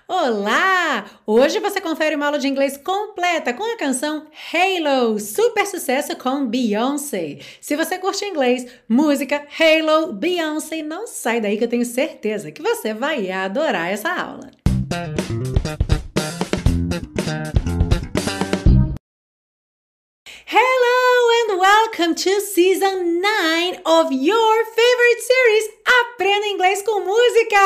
Olá! Hoje você confere uma aula de inglês completa com a canção Halo, super sucesso com Beyoncé. Se você curte inglês, música, Halo, Beyoncé, não sai daí que eu tenho certeza que você vai adorar essa aula. Hello and welcome to Season 9 of your favorite series, Aprenda Inglês com Música!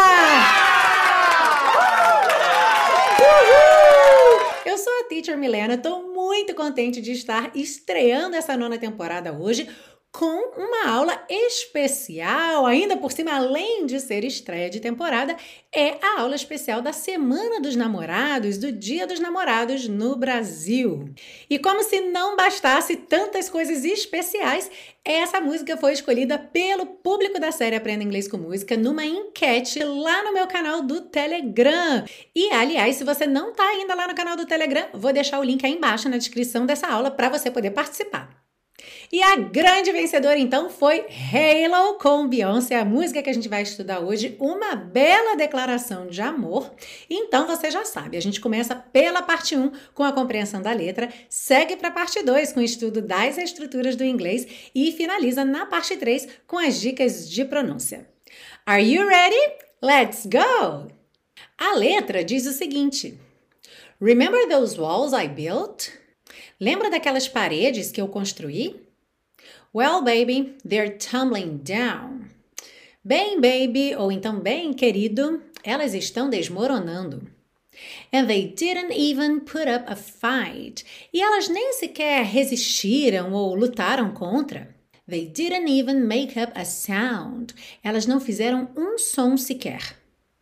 Uhul! Eu sou a Teacher Milena, estou muito contente de estar estreando essa 9ª temporada hoje com uma aula especial, ainda por cima, além de ser estreia de temporada, é a aula especial da Semana dos Namorados, do Dia dos Namorados no Brasil. E como se não bastasse tantas coisas especiais, essa música foi escolhida pelo público da série Aprenda Inglês com Música numa enquete lá no meu canal do Telegram. E, aliás, se você não está ainda lá no canal do Telegram, vou deixar o link aí embaixo na descrição dessa aula para você poder participar. E a grande vencedora, então, foi Halo com Beyoncé, a música que a gente vai estudar hoje, uma bela declaração de amor. Então, você já sabe, a gente começa pela parte 1 com a compreensão da letra, segue para a parte 2 com o estudo das estruturas do inglês e finaliza na parte 3 com as dicas de pronúncia. Are you ready? Let's go! A letra diz o seguinte: Remember those walls I built? Lembra daquelas paredes que eu construí? Well, baby, they're tumbling down. Bem, baby, ou então bem, querido, elas estão desmoronando. And they didn't even put up a fight. E elas nem sequer resistiram ou lutaram contra. They didn't even make up a sound. Elas não fizeram um som sequer.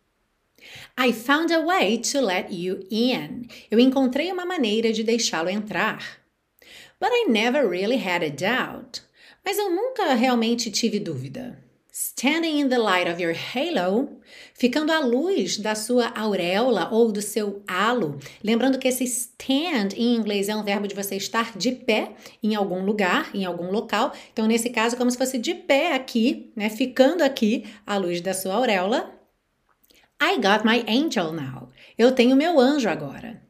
I found a way to let you in. Eu encontrei uma maneira de deixá-lo entrar. But I never really had a doubt. Mas eu nunca realmente tive dúvida. Standing in the light of your halo, ficando à luz da sua auréola ou do seu halo. Lembrando que esse stand em inglês é um verbo de você estar de pé em algum lugar, em algum local. Então, nesse caso, como se fosse de pé aqui, né? Ficando aqui à luz da sua auréola. I got my angel now. Eu tenho meu anjo agora.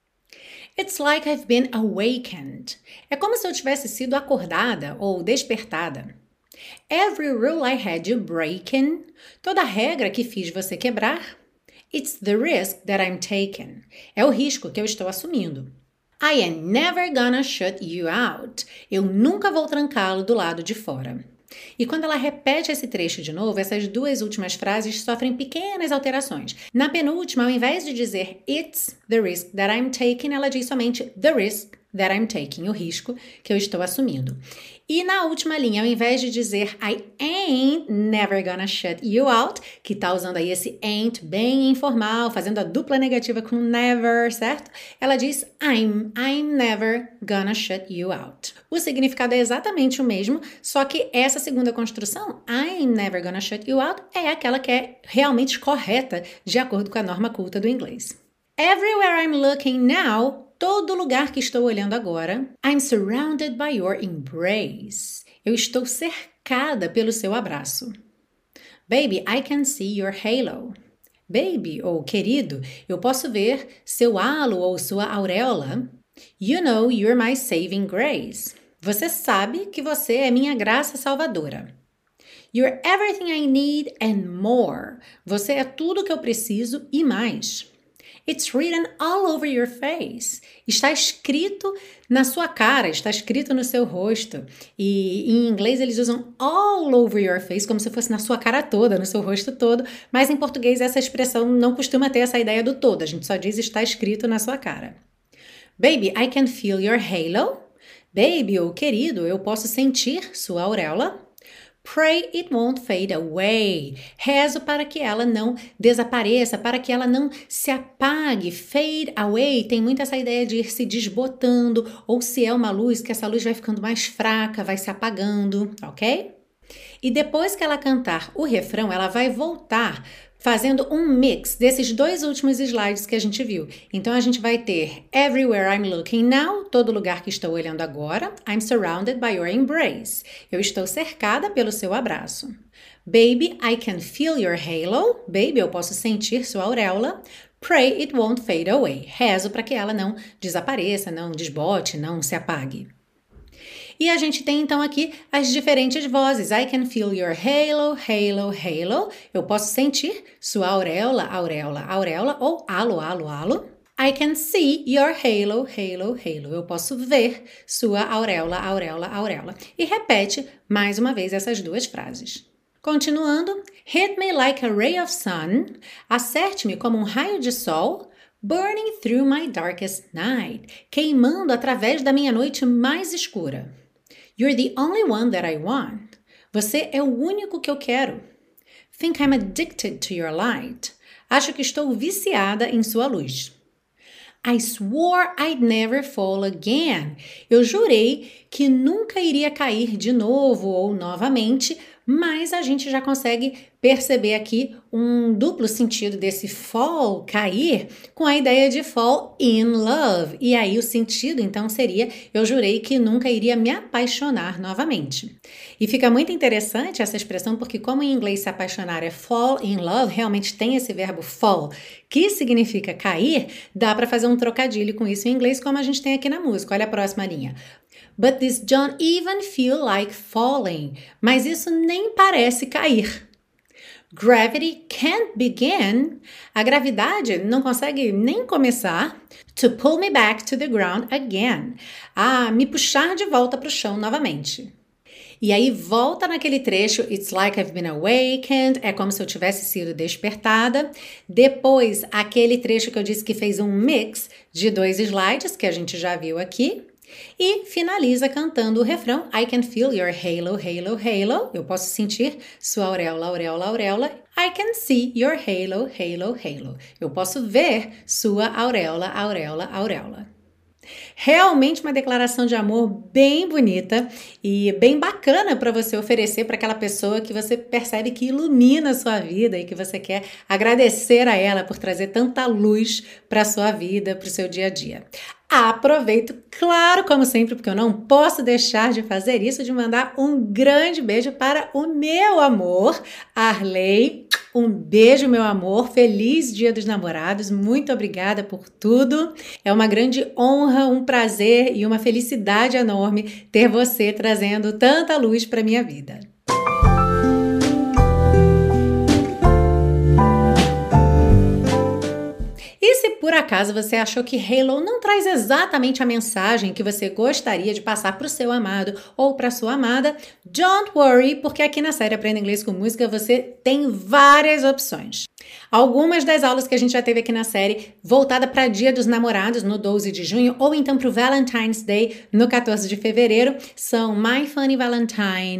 It's like I've been awakened. É como se eu tivesse sido acordada ou despertada. Every rule I had you breaking. Toda regra que fiz você quebrar. It's the risk that I'm taking. É o risco que eu estou assumindo. I am never gonna shut you out. Eu nunca vou trancá-lo do lado de fora. E quando ela repete esse trecho de novo, essas duas últimas frases sofrem pequenas alterações. Na penúltima, ao invés de dizer It's the risk that I'm taking, ela diz somente the risk that I'm taking, o risco que eu estou assumindo. E na última linha, ao invés de dizer I ain't never gonna shut you out, que tá usando aí esse ain't bem informal, fazendo a dupla negativa com never, certo? Ela diz I'm never gonna shut you out. O significado é exatamente o mesmo, só que essa segunda construção, I'm never gonna shut you out, é aquela que é realmente correta de acordo com a norma culta do inglês. Everywhere I'm looking now, todo lugar que estou olhando agora, I'm surrounded by your embrace. Eu estou cercada pelo seu abraço. Baby, I can see your halo. Baby, ou querido, eu posso ver seu halo ou sua auréola. You know you're my saving grace. Você sabe que você é minha graça salvadora. You're everything I need and more. Você é tudo que eu preciso e mais. It's written all over your face. Está escrito na sua cara, está escrito no seu rosto. E em inglês eles usam all over your face, como se fosse na sua cara toda, no seu rosto todo. Mas em português essa expressão não costuma ter essa ideia do todo. A gente só diz está escrito na sua cara. Baby, I can feel your halo. Baby, ou querido, eu posso sentir sua auréola. Pray it won't fade away. Rezo para que ela não desapareça, para que ela não se apague. Fade away tem muito essa ideia de ir se desbotando, ou se é uma luz, que essa luz vai ficando mais fraca, vai se apagando, ok? E depois que ela cantar o refrão, ela vai voltar fazendo um mix desses dois últimos slides que a gente viu. Então, a gente vai ter Everywhere I'm looking now, todo lugar que estou olhando agora. I'm surrounded by your embrace. Eu estou cercada pelo seu abraço. Baby, I can feel your halo. Baby, eu posso sentir sua auréola. Pray it won't fade away. Rezo para que ela não desapareça, não desbote, não se apague. E a gente tem então aqui as diferentes vozes. I can feel your halo, halo, halo. Eu posso sentir sua auréola, auréola, auréola ou halo, halo, halo. I can see your halo, halo, halo. Eu posso ver sua auréola, auréola, auréola. E repete mais uma vez essas duas frases. Continuando. Hit me like a ray of sun. Acerte-me como um raio de sol. Burning through my darkest night. Queimando através da minha noite mais escura. You're the only one that I want. Você é o único que eu quero. Think I'm addicted to your light. Acho que estou viciada em sua luz. I swore I'd never fall again. Eu jurei que nunca iria cair de novo ou novamente, mas a gente já consegue perceber aqui um duplo sentido desse fall, cair, com a ideia de fall in love. E aí o sentido, então, seria eu jurei que nunca iria me apaixonar novamente. E fica muito interessante essa expressão, porque como em inglês se apaixonar é fall in love, realmente tem esse verbo fall, que significa cair, dá para fazer um trocadilho com isso em inglês, como a gente tem aqui na música. Olha a próxima linha. But this don't even feel like falling. Mas isso nem parece cair. Gravity can't begin. A gravidade não consegue nem começar. To pull me back to the ground again. A me puxar de volta para o chão novamente. E aí volta naquele trecho, It's like I've been awakened, é como se eu tivesse sido despertada. Depois, aquele trecho que eu disse que fez um mix de 2 slides, que a gente já viu aqui. E finaliza cantando o refrão I can feel your halo, halo, halo. Eu posso sentir sua auréola, auréola, auréola. I can see your halo, halo, halo. Eu posso ver sua auréola, auréola, auréola. Realmente uma declaração de amor bem bonita e bem bacana para você oferecer para aquela pessoa que você percebe que ilumina a sua vida e que você quer agradecer a ela por trazer tanta luz para a sua vida, para o seu dia a dia. Aproveito, claro, como sempre, porque eu não posso deixar de fazer isso, de mandar um grande beijo para o meu amor, Arley. Um beijo, meu amor. Feliz Dia dos Namorados. Muito obrigada por tudo. É uma grande honra, um prazer e uma felicidade enorme ter você trazendo tanta luz para minha vida. E se por acaso você achou que Halo não traz exatamente a mensagem que você gostaria de passar para o seu amado ou para a sua amada, don't worry, porque aqui na série Aprenda Inglês com Música você tem várias opções. Algumas das aulas que a gente já teve aqui na série, voltada para Dia dos Namorados, no 12 de junho, ou então para o Valentine's Day, no 14 de fevereiro, são My Funny Valentine,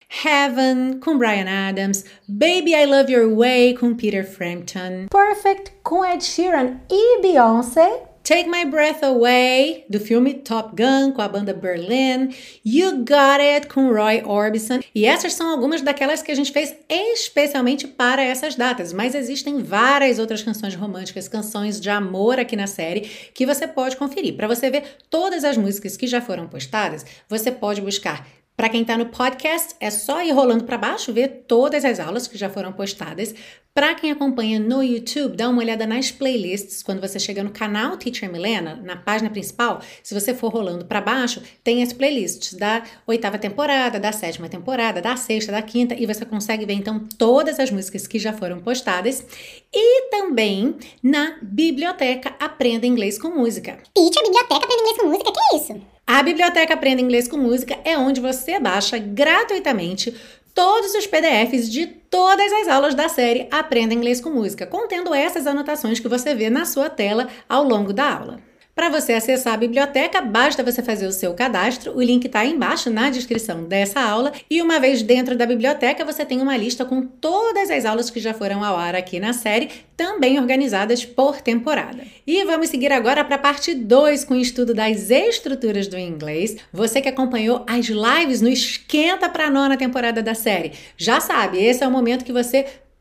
Heaven, com Bryan Adams, Baby I Love Your Way, com Peter Frampton, Perfect, com Ed Sheeran e Beyoncé, Take My Breath Away, do filme Top Gun, com a banda Berlin, You Got It, com Roy Orbison. E essas são algumas daquelas que a gente fez especialmente para essas datas, mas existem várias outras canções românticas, canções de amor aqui na série, que você pode conferir. Para você ver todas as músicas que já foram postadas, você pode buscar. Para quem está no podcast, é só ir rolando para baixo, ver todas as aulas que já foram postadas. Para quem acompanha no YouTube, dá uma olhada nas playlists. Quando você chega no canal Teacher Milena, na página principal, se você for rolando para baixo, tem as playlists da 8ª temporada, da 7ª temporada, da 6ª, da 5ª, e você consegue ver então todas as músicas que já foram postadas. E também na biblioteca Aprenda Inglês com Música. Teacher, biblioteca Aprenda Inglês com Música, que é isso? A biblioteca Aprenda Inglês com Música é onde você baixa gratuitamente todos os PDFs de todas as aulas da série Aprenda Inglês com Música, contendo essas anotações que você vê na sua tela ao longo da aula. Para você acessar a biblioteca, basta você fazer o seu cadastro, o link está aí embaixo na descrição dessa aula, e uma vez dentro da biblioteca você tem uma lista com todas as aulas que já foram ao ar aqui na série, também organizadas por temporada. E vamos seguir agora para a parte 2 com o estudo das estruturas do inglês. Você que acompanhou as lives no Esquenta para a 9ª temporada da série, já sabe, esse é o momento que você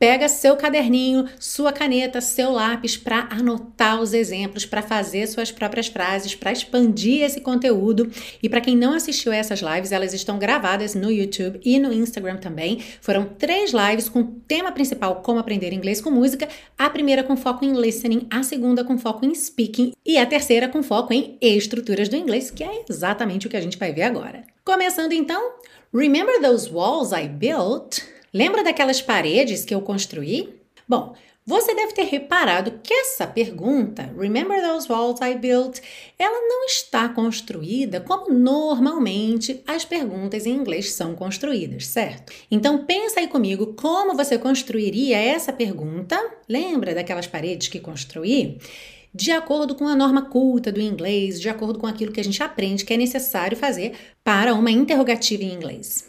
pega seu caderninho, sua caneta, seu lápis para anotar os exemplos, para fazer suas próprias frases, para expandir esse conteúdo. E para quem não assistiu a essas lives, elas estão gravadas no YouTube e no Instagram também. Foram 3 lives com o tema principal como aprender inglês com música, a primeira com foco em listening, a segunda com foco em speaking e a terceira com foco em estruturas do inglês, que é exatamente o que a gente vai ver agora. Começando então, remember those walls I built? Lembra daquelas paredes que eu construí? Bom, você deve ter reparado que essa pergunta, remember those walls I built, ela não está construída como normalmente as perguntas em inglês são construídas, certo? Então pensa aí comigo como você construiria essa pergunta, lembra daquelas paredes que construí? De acordo com a norma culta do inglês, de acordo com aquilo que a gente aprende que é necessário fazer para uma interrogativa em inglês.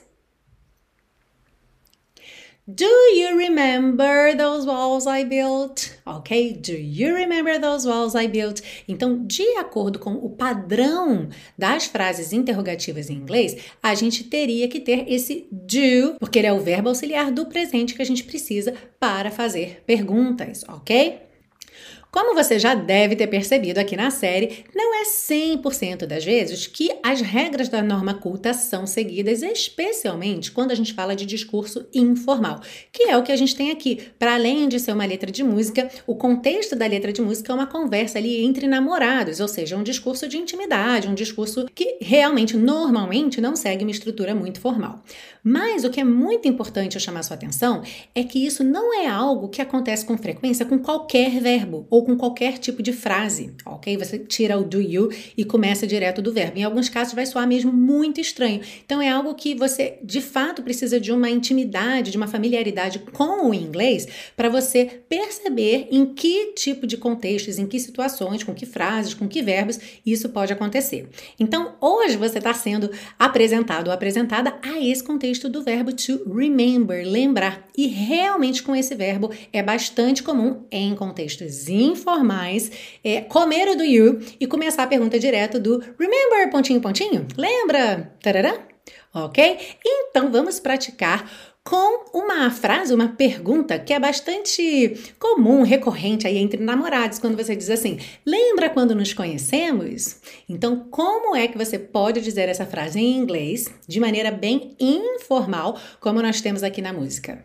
Do you remember those walls I built? Ok? Do you remember those walls I built? Então, de acordo com o padrão das frases interrogativas em inglês, a gente teria que ter esse do, porque ele é o verbo auxiliar do presente que a gente precisa para fazer perguntas, ok? Como você já deve ter percebido aqui na série, não é 100% das vezes que as regras da norma culta são seguidas, especialmente quando a gente fala de discurso informal, que é o que a gente tem aqui. Para além de ser uma letra de música, o contexto da letra de música é uma conversa ali entre namorados, ou seja, um discurso de intimidade, um discurso que realmente, normalmente, não segue uma estrutura muito formal. Mas o que é muito importante eu chamar sua atenção é que isso não é algo que acontece com frequência com qualquer verbo ou com qualquer tipo de frase, ok? Você tira o do you e começa direto do verbo. Em alguns casos vai soar mesmo muito estranho. Então é algo que você, de fato, precisa de uma intimidade, de uma familiaridade com o inglês para você perceber em que tipo de contextos, em que situações, com que frases, com que verbos isso pode acontecer. Então, hoje você está sendo apresentado ou apresentada a esse contexto do verbo to remember, lembrar. E realmente com esse verbo é bastante comum em contextos informais, comer o do you e começar a pergunta direto do remember, pontinho, pontinho? Lembra? Tarará? Ok? Então vamos praticar com uma frase, uma pergunta que é bastante comum, recorrente aí entre namorados, quando você diz assim, lembra quando nos conhecemos? Então, como é que você pode dizer essa frase em inglês de maneira bem informal, como nós temos aqui na música?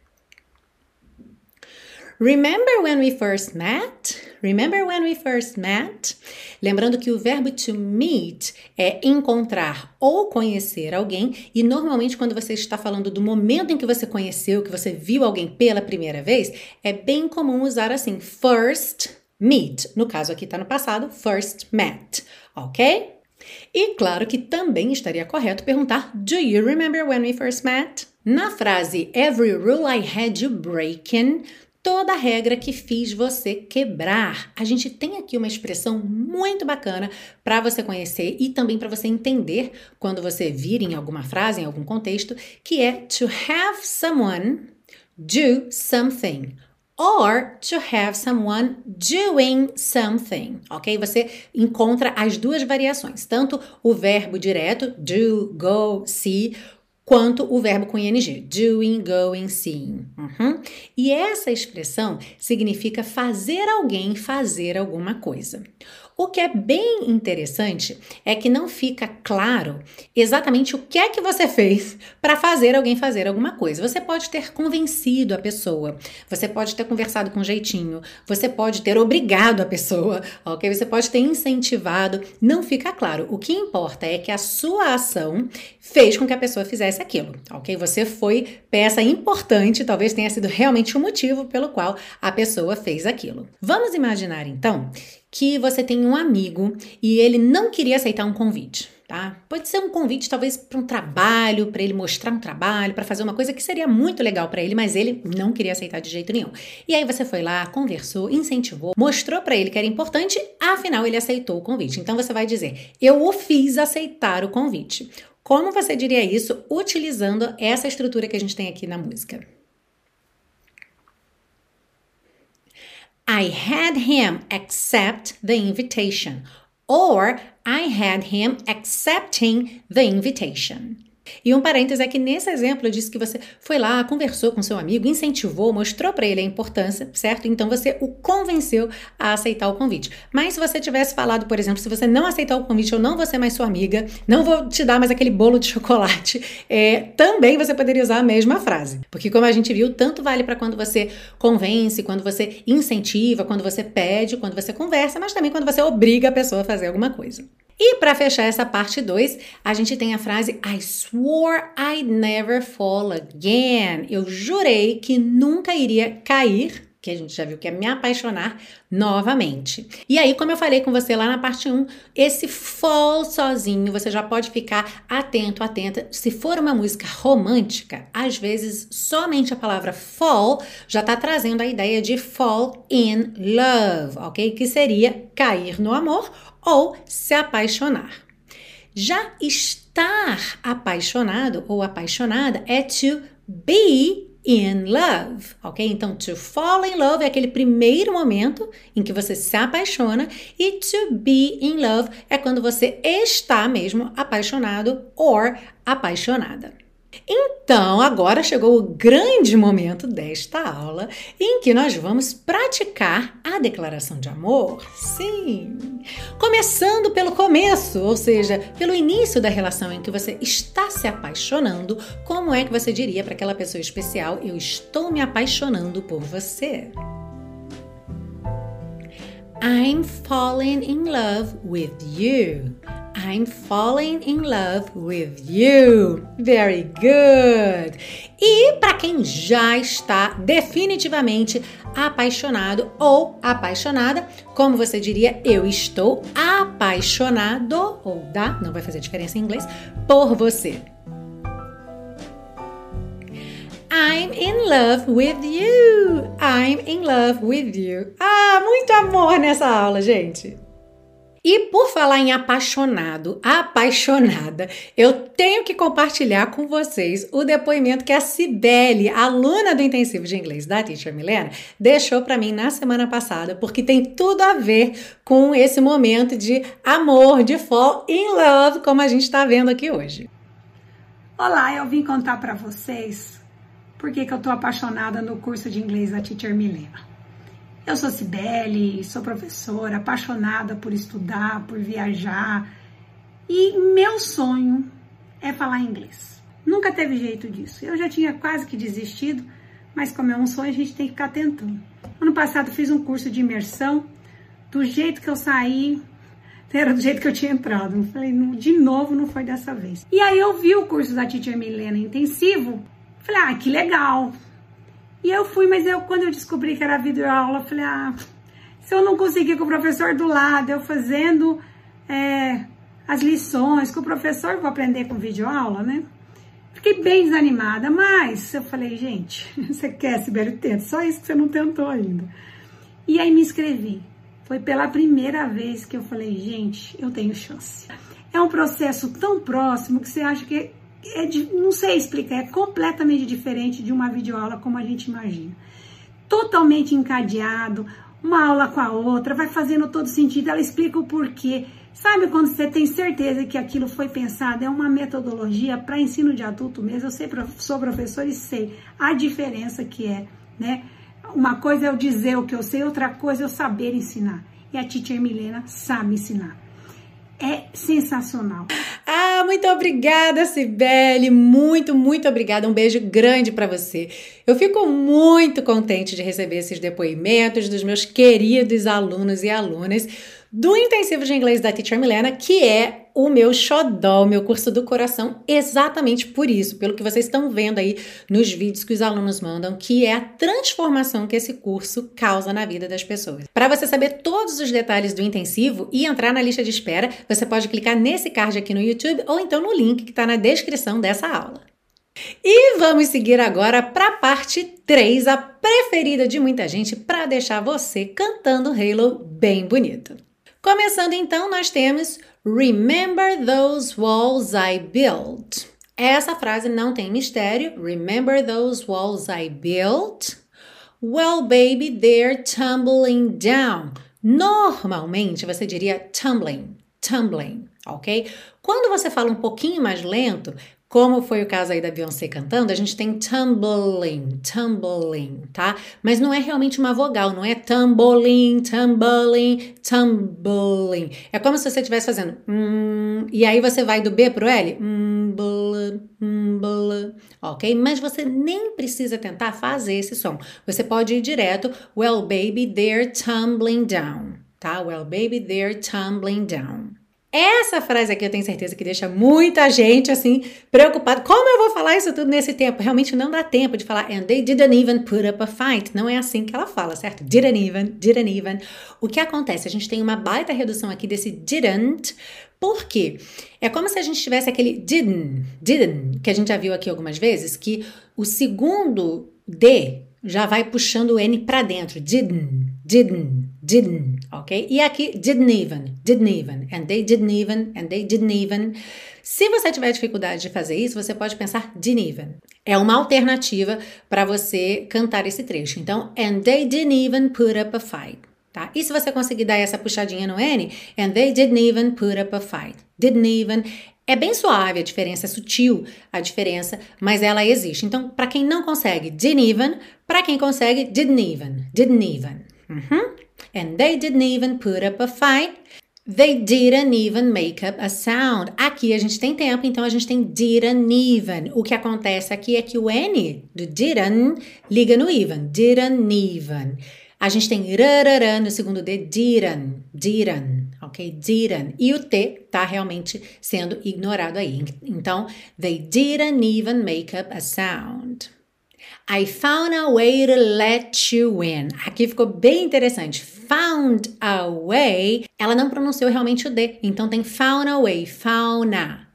Remember when we first met? Remember when we first met? Lembrando que o verbo to meet é encontrar ou conhecer alguém e normalmente quando você está falando do momento em que você conheceu, que você viu alguém pela primeira vez, é bem comum usar assim, first meet. No caso aqui está no passado, first met, ok? E claro que também estaria correto perguntar, do you remember when we first met? Na frase every rule I had you breaking, toda regra que fiz você quebrar. A gente tem aqui uma expressão muito bacana para você conhecer e também para você entender quando você vir em alguma frase, em algum contexto, que é to have someone do something or to have someone doing something, ok? Você encontra as duas variações, tanto o verbo direto, do, go, see, quanto o verbo com ing, doing, going, seeing. E essa expressão significa fazer alguém fazer alguma coisa. O que é bem interessante é que não fica claro exatamente o que é que você fez para fazer alguém fazer alguma coisa. Você pode ter convencido a pessoa, você pode ter conversado com jeitinho, você pode ter obrigado a pessoa, ok? Você pode ter incentivado, não fica claro. O que importa é que a sua ação fez com que a pessoa fizesse aquilo, ok? Você foi peça importante, talvez tenha sido realmente o motivo pelo qual a pessoa fez aquilo. Vamos imaginar então que você tem um amigo e ele não queria aceitar um convite, tá? Pode ser um convite talvez para um trabalho, para ele mostrar um trabalho, para fazer uma coisa que seria muito legal para ele, mas ele não queria aceitar de jeito nenhum. E aí você foi lá, conversou, incentivou, mostrou para ele que era importante, afinal ele aceitou o convite. Então você vai dizer, eu o fiz aceitar o convite. Como você diria isso utilizando essa estrutura que a gente tem aqui na música? I had him accept the invitation. Or I had him accepting the invitation. E um parênteses é que nesse exemplo eu disse que você foi lá, conversou com seu amigo, incentivou, mostrou para ele a importância, certo? Então você o convenceu a aceitar o convite. Mas se você tivesse falado, por exemplo, se você não aceitar o convite, eu não vou ser mais sua amiga, não vou te dar mais aquele bolo de chocolate, também você poderia usar a mesma frase. Porque como a gente viu, tanto vale para quando você convence, quando você incentiva, quando você pede, quando você conversa, mas também quando você obriga a pessoa a fazer alguma coisa. E para fechar essa parte 2, a gente tem a frase I swore I'd never fall again. Eu jurei que nunca iria cair, que a gente já viu que é me apaixonar novamente. E aí, como eu falei com você lá na parte 1, esse fall sozinho, você já pode ficar atento, atenta. Se for uma música romântica, às vezes somente a palavra fall já está trazendo a ideia de fall in love, ok? Que seria cair no amor ou se apaixonar. Já estar apaixonado ou apaixonada é to be in love, ok? Então, to fall in love é aquele primeiro momento em que você se apaixona e to be in love é quando você está mesmo apaixonado ou apaixonada. Então, agora chegou o grande momento desta aula em que nós vamos praticar a declaração de amor. Sim! Começando pelo começo, ou seja, pelo início da relação em que você está se apaixonando, como é que você diria para aquela pessoa especial: eu estou me apaixonando por você? I'm falling in love with you. I'm falling in love with you. Very good. E para quem já está definitivamente apaixonado ou apaixonada, como você diria: eu estou apaixonado, ou não vai fazer diferença em inglês, por você. I'm in love with you. I'm in love with you. Ah, muito amor nessa aula, gente. E por falar em apaixonado, apaixonada, eu tenho que compartilhar com vocês o depoimento que a Cibele, aluna do intensivo de inglês da Teacher Milena, deixou para mim na semana passada, porque tem tudo a ver com esse momento de amor, de fall in love, como a gente está vendo aqui hoje. Olá, eu vim contar para vocês por que eu tô apaixonada no curso de inglês da Teacher Milena. Eu sou Cibele, sou professora, apaixonada por estudar, por viajar, e meu sonho é falar inglês. Nunca teve jeito disso. Eu já tinha quase que desistido, mas como é um sonho, a gente tem que ficar tentando. Ano passado fiz um curso de imersão, do jeito que eu saí, era do jeito que eu tinha entrado. Eu falei, de novo, não foi dessa vez. E aí eu vi o curso da Teacher Milena intensivo, falei, que legal. E eu fui, mas quando eu descobri que era videoaula, eu falei, se eu não conseguir com o professor do lado, eu fazendo as lições com o professor, eu vou aprender com videoaula, né? Fiquei bem desanimada, mas eu falei, gente, você quer, Cibele, tenta, só isso que você não tentou ainda. E aí me inscrevi. Foi pela primeira vez que eu falei, gente, eu tenho chance. É um processo tão próximo que você acha que não sei explicar, é completamente diferente de uma videoaula como a gente imagina. Totalmente encadeado, uma aula com a outra, vai fazendo todo sentido, ela explica o porquê. Sabe quando você tem certeza que aquilo foi pensado? É uma metodologia para ensino de adulto mesmo. Eu sou professora e sei a diferença que é, né? Uma coisa é eu dizer o que eu sei, outra coisa é eu saber ensinar. E a Teacher Milena sabe ensinar. É sensacional. Muito obrigada, Cibele. Muito, muito obrigada. Um beijo grande para você. Eu fico muito contente de receber esses depoimentos dos meus queridos alunos e alunas do Intensivo de Inglês da Teacher Milena, que é o meu xodó, o meu curso do coração, exatamente por isso, pelo que vocês estão vendo aí nos vídeos que os alunos mandam, que é a transformação que esse curso causa na vida das pessoas. Para você saber todos os detalhes do intensivo e entrar na lista de espera, você pode clicar nesse card aqui no YouTube ou então no link que está na descrição dessa aula. E vamos seguir agora para a parte 3, a preferida de muita gente, para deixar você cantando Halo bem bonito. Começando então, nós temos Remember those walls I built. Essa frase não tem mistério. Remember those walls I built? Well, baby, they're tumbling down. Normalmente você diria tumbling, ok? Quando você fala um pouquinho mais lento, Como foi o caso aí da Beyoncé cantando, a gente tem tumbling, tumbling, tá? Mas não é realmente uma vogal, não é tumbling, tumbling, tumbling. É como se você estivesse fazendo e aí você vai do B pro L, ok? Mas você nem precisa tentar fazer esse som. Você pode ir direto, well baby, they're tumbling down, tá? Well baby, they're tumbling down. Essa frase aqui eu tenho certeza que deixa muita gente assim preocupada. Como eu vou falar isso tudo nesse tempo? Realmente não dá tempo de falar and they didn't even put up a fight. Não é assim que ela fala, certo? Didn't even. O que acontece? A gente tem uma baita redução aqui desse didn't. Por quê? É como se a gente tivesse aquele didn't, que a gente já viu aqui algumas vezes, que o segundo D já vai puxando o N para dentro. Didn't, ok? E aqui, didn't even, and they didn't even. Se você tiver dificuldade de fazer isso, você pode pensar didn't even. É uma alternativa para você cantar esse trecho. Então, and they didn't even put up a fight, tá? E se você conseguir dar essa puxadinha no N, and they didn't even put up a fight. Didn't even. É bem suave a diferença, é sutil a diferença, mas ela existe. Então, para quem não consegue, didn't even. Para quem consegue, didn't even. And they didn't even put up a fight. They didn't even make up a sound. Aqui a gente tem tempo, então a gente tem didn't even. O que acontece aqui é que o N do didn't liga no even. Didn't even. A gente tem rarará no segundo D, didn't, ok? Didn't. E o T tá realmente sendo ignorado aí. Então, they didn't even make up a sound. I found a way to let you in. Aqui ficou bem interessante. Found a way, ela não pronunciou realmente o D. Então tem found a way, fauna,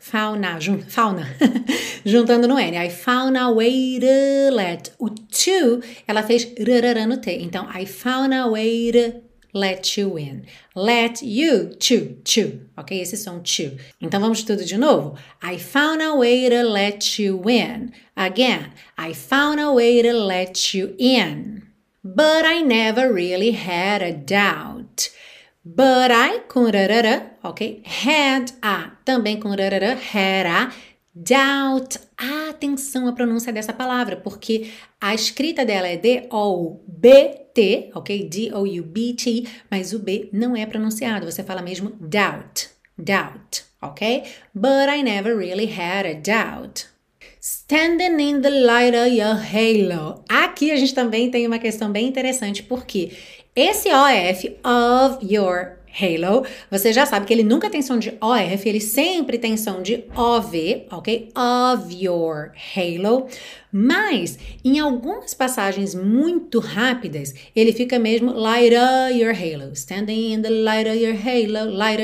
juntando no N. I found a way to let. O to, ela fez rarará no T. Então, I found a way to let you in. Let you, to, ok? Esse som to. Então vamos tudo de novo? I found a way to let you in. Again, I found a way to let you in. But I never really had a doubt. But I, com rarará, ok? Had a, também com rarará, had a. Doubt. Atenção à pronúncia dessa palavra, porque a escrita dela é D-O-U-B-T, ok? D-O-U-B-T, mas o B não é pronunciado, você fala mesmo doubt, ok? But I never really had a doubt. Standing in the light of your halo. Aqui a gente também tem uma questão bem interessante, porque esse OF, of your halo, você já sabe que ele nunca tem som de OF, ele sempre tem som de OV, ok? Of your halo. Mas, em algumas passagens muito rápidas, ele fica mesmo light of your halo. Standing in the light of your halo, light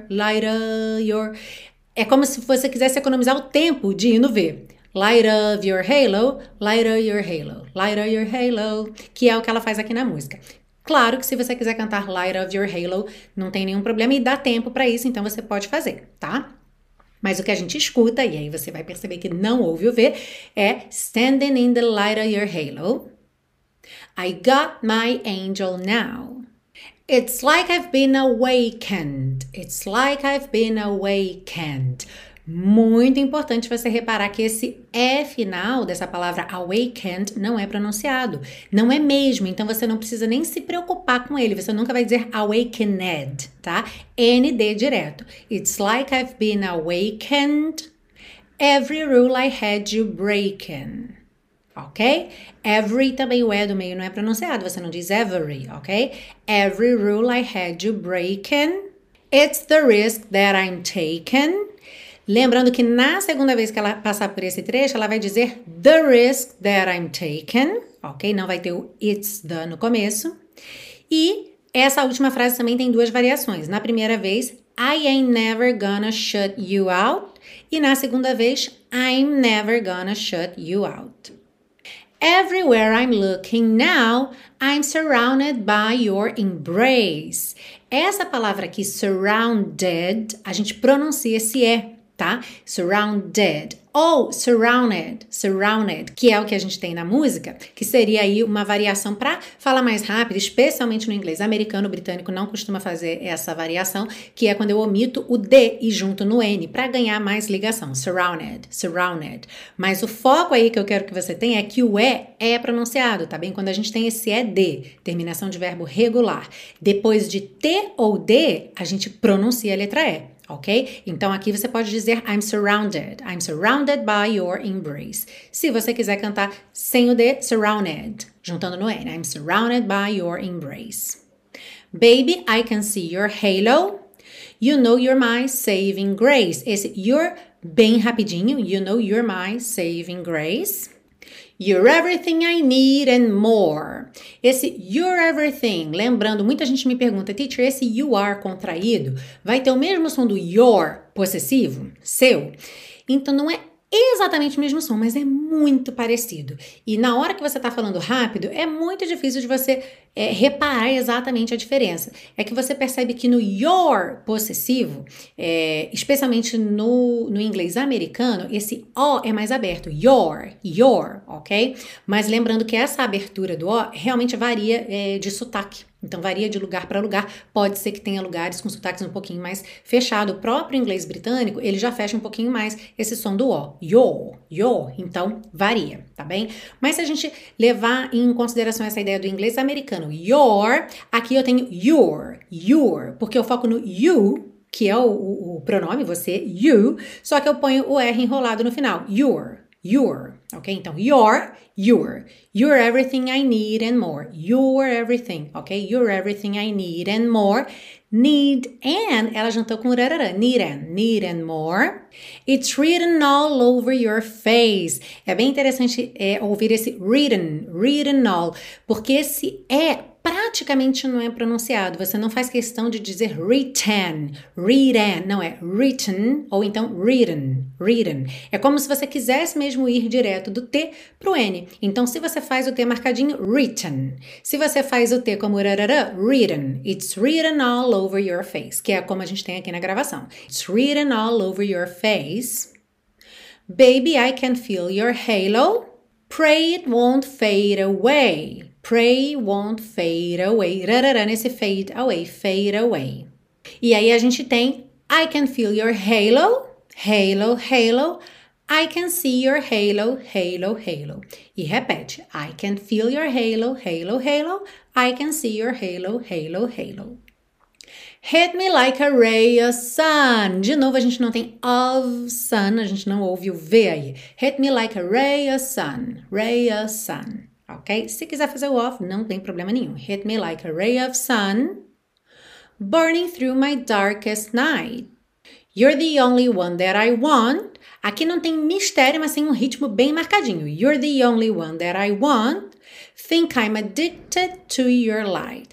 of your. É como se você quisesse economizar o tempo de ir no V. Light of your halo, light of your halo, light of your halo, que é o que ela faz aqui na música. Claro que se você quiser cantar Light of Your Halo, não tem nenhum problema e dá tempo para isso, então você pode fazer, tá? Mas o que a gente escuta, e aí você vai perceber que não ouve o V, é Standing in the Light of Your Halo. I got my angel now. It's like I've been awakened. It's like I've been awakened. Muito importante você reparar que esse E final dessa palavra awakened não é pronunciado. Não é mesmo, então você não precisa nem se preocupar com ele. Você nunca vai dizer awakened, tá? ND direto. It's like I've been awakened. Every rule I had you breaking. Ok? Every também o E do meio não é pronunciado. Você não diz every, ok? Every rule I had you breaking. It's the risk that I'm taking. Lembrando que na segunda vez que ela passar por esse trecho, ela vai dizer the risk that I'm taking, ok? Não vai ter o it's the no começo. E essa última frase também tem duas variações. Na primeira vez, I ain't never gonna shut you out. E na segunda vez, I'm never gonna shut you out. Everywhere I'm looking now, I'm surrounded by your embrace. Essa palavra aqui, surrounded, a gente pronuncia esse E. tá? Surrounded ou surrounded, que é o que a gente tem na música, que seria aí uma variação para falar mais rápido, especialmente no inglês americano. O britânico não costuma fazer essa variação, que é quando eu omito o D e junto no N para ganhar mais ligação. Surrounded. Mas o foco aí que eu quero que você tenha é que o E é pronunciado, tá bem? Quando a gente tem esse ED, terminação de verbo regular, depois de T ou D, a gente pronuncia a letra E. Ok? Então aqui você pode dizer I'm surrounded by your embrace. Se você quiser cantar sem o D, surrounded, juntando no N. I'm surrounded by your embrace. Baby, I can see your halo. You know you're my saving grace. Esse you're bem rapidinho. You know you're my saving grace. You're everything I need and more. Esse you're everything, lembrando, muita gente me pergunta, teacher, esse you are contraído vai ter o mesmo som do your possessivo, seu? Então não é exatamente o mesmo som, mas é muito parecido. E na hora que você está falando rápido, é muito difícil de você reparar exatamente a diferença. É que você percebe que no your possessivo, especialmente no inglês americano, esse O é mais aberto. Your, ok? Mas lembrando que essa abertura do O realmente varia de sotaque. Então, varia de lugar para lugar. Pode ser que tenha lugares com sotaques um pouquinho mais fechado. O próprio inglês britânico, ele já fecha um pouquinho mais esse som do O. Your. Então, varia, tá bem? Mas se a gente levar em consideração essa ideia do inglês americano, your, aqui eu tenho your, porque eu foco no you, que é o pronome, você, you, só que eu ponho o R enrolado no final. Your, ok? Então, you're everything I need and more. You're everything, ok? You're everything I need and more. Need and, ela juntou com rarara, need and more. It's written all over your face. É bem interessante ouvir esse written all, porque esse praticamente não é pronunciado. Você não faz questão de dizer written, não é written ou então written. É como se você quisesse mesmo ir direto do T pro N. Então, se você faz o T marcadinho, written. Se você faz o T como rarara, written. It's written all over your face, que é como a gente tem aqui na gravação. It's written all over your face. Baby, I can feel your halo. Pray it won't fade away. Pray won't fade away. Rarara nesse fade away. E aí a gente tem I can feel your halo. I can see your halo. E repete. I can feel your halo. I can see your halo. Hit me like a ray of sun. De novo, a gente não tem of sun, a gente não ouve o V aí. Hit me like a ray of sun. Ok? Se quiser fazer o off, não tem problema nenhum. Hit me like a ray of sun. Burning through my darkest night. You're the only one that I want. Aqui não tem mistério, mas tem um ritmo bem marcadinho. You're the only one that I want. Think I'm addicted to your light.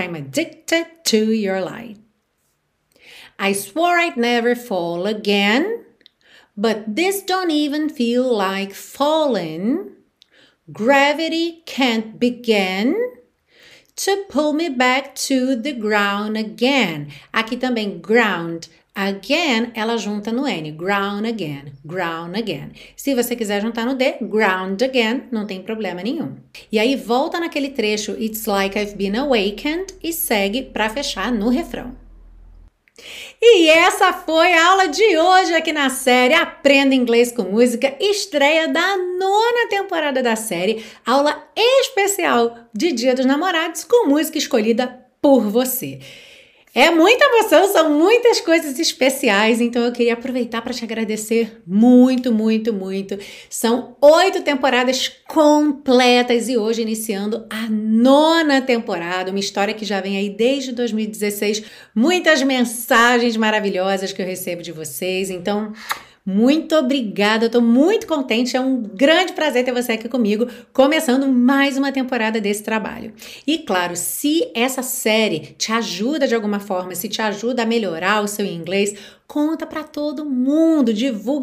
I swore I'd never fall again. But this don't even feel like falling. Gravity can't begin to pull me back to the ground again. Aqui também ground. Again, ela junta no N. Ground again. Se você quiser juntar no D, ground again, não tem problema nenhum. E aí volta naquele trecho It's like I've been awakened e segue para fechar no refrão. E essa foi a aula de hoje aqui na série Aprenda Inglês com Música, estreia da 9ª temporada da série, aula especial de Dia dos Namorados com música escolhida por você. É muita emoção, são muitas coisas especiais, então eu queria aproveitar para te agradecer muito. São 8 temporadas completas e hoje iniciando a 9ª temporada, uma história que já vem aí desde 2016, muitas mensagens maravilhosas que eu recebo de vocês, então muito obrigada, eu tô muito contente, é um grande prazer ter você aqui comigo, começando mais uma temporada desse trabalho. E claro, se essa série te ajuda de alguma forma, se te ajuda a melhorar o seu inglês, conta para todo mundo, divulga para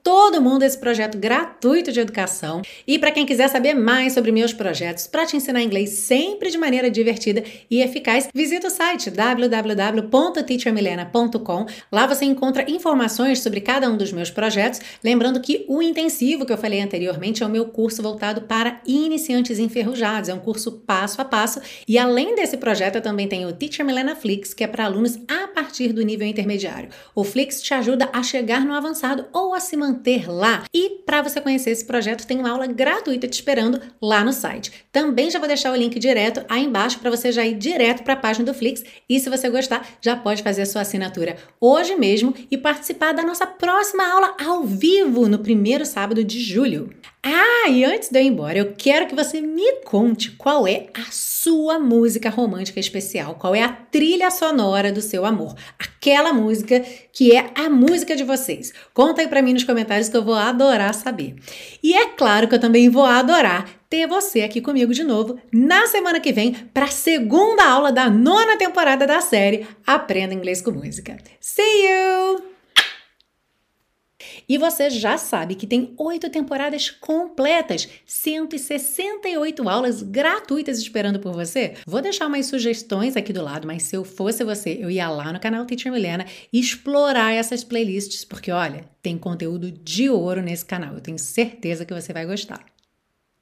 todo mundo esse projeto gratuito de educação. E para quem quiser saber mais sobre meus projetos para te ensinar inglês sempre de maneira divertida e eficaz, visita o site www.teachermilena.com. Lá você encontra informações sobre cada um dos meus projetos. Lembrando que o intensivo que eu falei anteriormente é o meu curso voltado para iniciantes enferrujados. É um curso passo a passo. E além desse projeto, eu também tenho o Teacher Milena Flix, que é para alunos a partir do nível intermediário. O Flix te ajuda a chegar no avançado ou a se manter lá. E para você conhecer esse projeto, tem uma aula gratuita te esperando lá no site. Também já vou deixar o link direto aí embaixo para você já ir direto para a página do Flix. E se você gostar, já pode fazer a sua assinatura hoje mesmo e participar da nossa próxima aula ao vivo no primeiro sábado de julho. Ah, e antes de eu ir embora, eu quero que você me conte qual é a sua música romântica especial, qual é a trilha sonora do seu amor, aquela música que é a música de vocês. Conta aí pra mim nos comentários que eu vou adorar saber. E é claro que eu também vou adorar ter você aqui comigo de novo na semana que vem para a segunda aula da 9ª temporada da série Aprenda Inglês com Música. See you! E você já sabe que tem 8 temporadas completas, 168 aulas gratuitas esperando por você. Vou deixar umas sugestões aqui do lado, mas se eu fosse você, eu ia lá no canal Teacher Milena e explorar essas playlists, porque olha, tem conteúdo de ouro nesse canal. Eu tenho certeza que você vai gostar.